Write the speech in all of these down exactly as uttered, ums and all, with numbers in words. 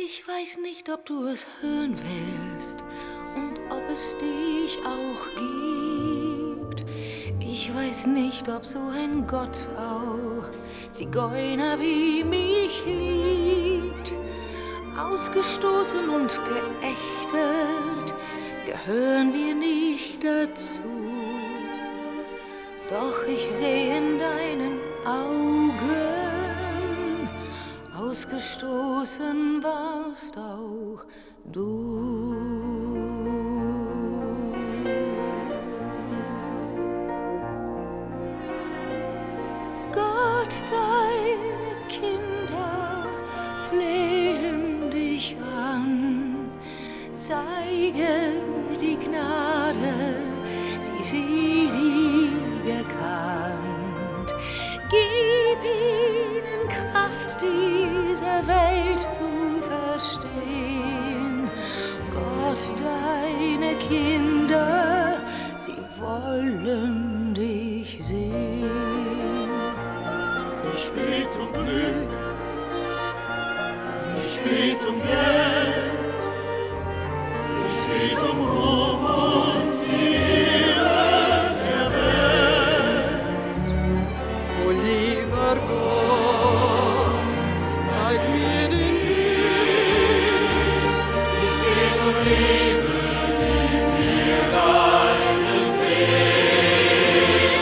Ich weiß nicht, ob du es hören willst und ob es dich auch gibt. Ich weiß nicht, ob so ein Gott auch Zigeuner wie mich liebt. Ausgestoßen und geächtet gehören wir nicht dazu. Doch ich sehe in deinen Augen, ausgestoßen warst auch du. Gott, deine Kinder flehen dich an, zeige die Gnade, die sie nie gekannt. Gib ihnen Kraft, diese Welt zu verstehen. Gott, deine Kinder, sie wollen dich sehen. Ich bet um Glück, ich bet um Geld, ich bet um Ruhm und die Ehre der Welt. O lieber Gott, zeig mir den Weg. Ich bet um Liebe, gib mir deinen Segen.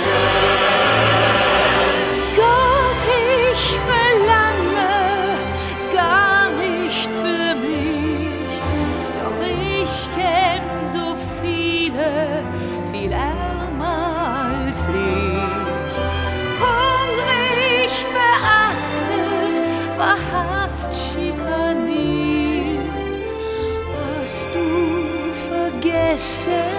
Gott, ich verlange gar nichts für mich, doch ich kenn so viele, viel ärmer als ich. Hungrig, verachtet, verhasst, schikaniert. Hast du vergessen,